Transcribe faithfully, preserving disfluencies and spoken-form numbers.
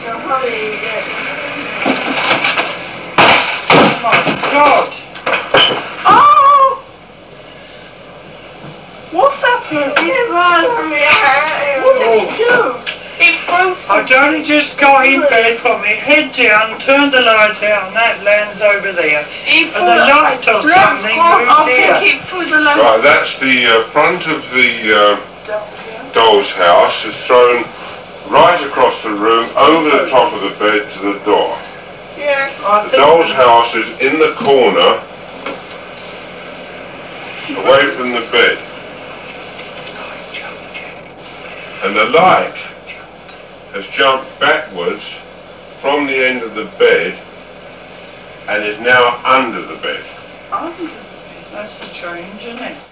Now hurry, yeah. Oh my God! Oh! What's happened? He ran me out. What did he do? He threw something. I'd only just got in bed, put my head down, turned the light out, and that lands over there. He And the light or something I moved here. think he threw the lamp. Right, that's the uh, front of the uh, doll's house is thrown right across the room, over the top of the bed to the door. Yeah. The doll's house is in the corner, away from the bed. And the light has jumped backwards from the end of the bed and is now under the bed. Oh, That's strange, isn't it?